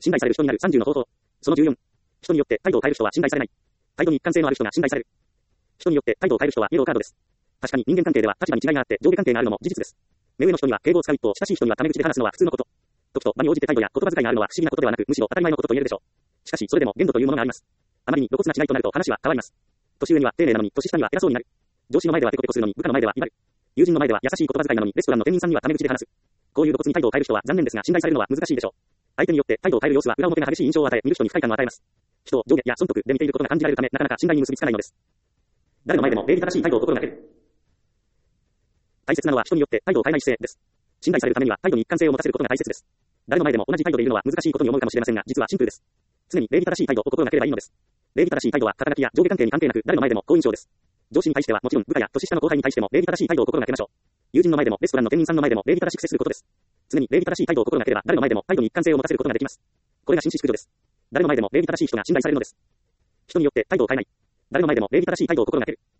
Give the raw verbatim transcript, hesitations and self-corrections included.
信頼される人になるさんじゅうの方法。そのじゅうよん。人によって態度を変える人は信頼されない。態度に一貫性のある人が信頼される。人によって態度を変える人はイエローカードです。確かに人間関係では立場に違いがあって上下関係があるのも事実です。目上の人には敬語を使う一方、親しい人にはタメ口で話すのは普通のこと。時と場に応じて態度や言葉遣いがあるのは不思議なことではなく、むしろ当たり前のことと言えるでしょう。しかし、それでも限度というものがあります。あまりに露骨な違いとなると話は変わります。年上には丁寧なのに、年下には偉そうになる。上司の前ではペコペコするのに、部下の前では威張る。友人の前では優しい言葉遣いなのに、レストランの店員さんにはタメ口で話す。こういう露骨に態度を変える人は残念ですが、信頼されるのは難しいでしょう。相手によって態度を変える様子は裏表が激しい印象を与え、見る人に不快感を与えます。人を上下や損得で見ていることが感じられるため、なかなか信頼に結びつかないのです。誰の前でも礼儀正しい態度を心がける。大切なのは人によって態度を変えない姿勢です。信頼されるためには態度に一貫性を持たせることが大切です。誰の前でも同じ態度でいるのは難しいことに思うかもしれませんが、実はシンプルです。常に礼儀正しい態度を心がければいいのです。礼儀正しい態度は肩書きや上下関係に関係なく、誰の前でも好印象です。上司に対してはもちろん部下や年下の後輩に対しても礼儀正しい態度を心がけましょう。友人の前でもレストランの店員さんの前でも礼儀正しく接することです。常に礼儀正しい態度を心がければ誰の前でも態度に一貫性を持たせることができます。これが紳士淑女です。誰の前でも礼儀正しい人が信頼されるのです。人によって態度を変えない。誰の前でも礼儀正しい態度を心がける。